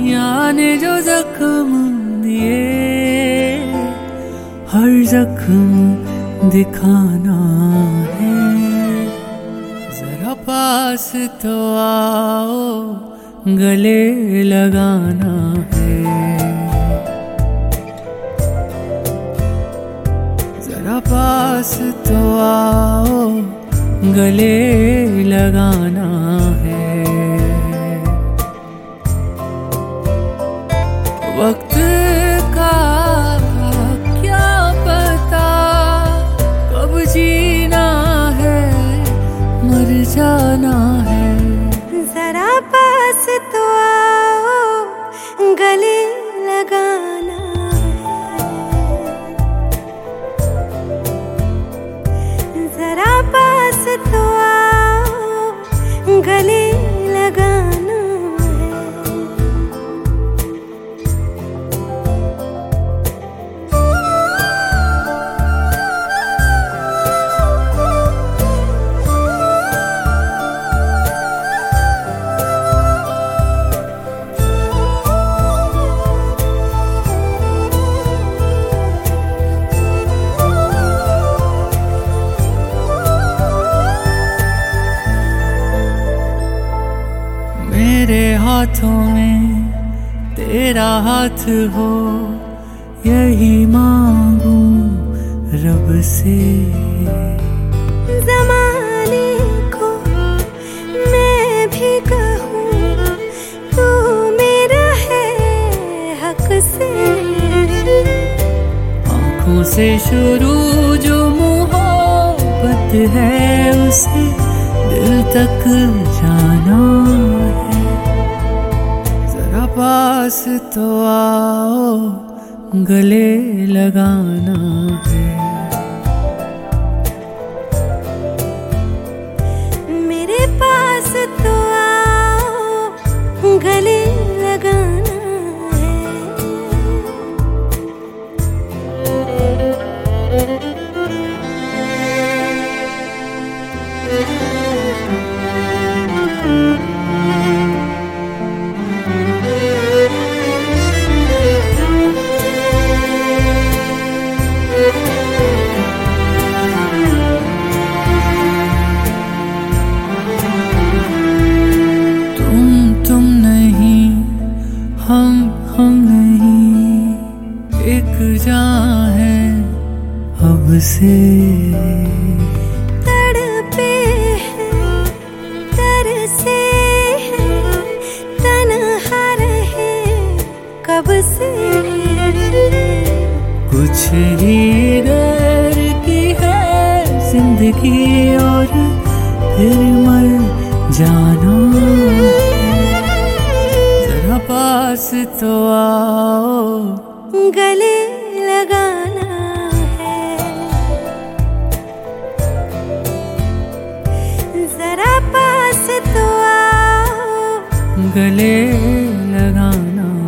याने जो जख्म दिए, हर जख्म दिखाना है। जरा पास तो आओ, गले लगाना है। जरा पास तो आओ, गले लगाना है। वक्त का क्या पता, कब जीना है, मर जाना है। जरा पास तो आओ, गले लगाना है। जरा पास तो आओ, गले लगाना है। मेरे हाथों में तेरा हाथ हो, यही मांगू रब से। ज़माने को मैं भी कहूँ, तू मेरा है हक से। आँखों से शुरू जो मोहब्बत है, उसे दिल तक जाना है। जरा पास तो आओ, गले लगाना है। मेरे पास तो आओ, गले लगाना है। तुम नहीं, हम नहीं, एक जान है अब से। तड़पे हैं, तरसे हैं, तन्हा रहे कब से। कुछ ही देर की है जिंदगी, और फिर मर जाना है। जरा पास तो आओ, गले लगाना है। जरा पास तो आओ, गले लगाना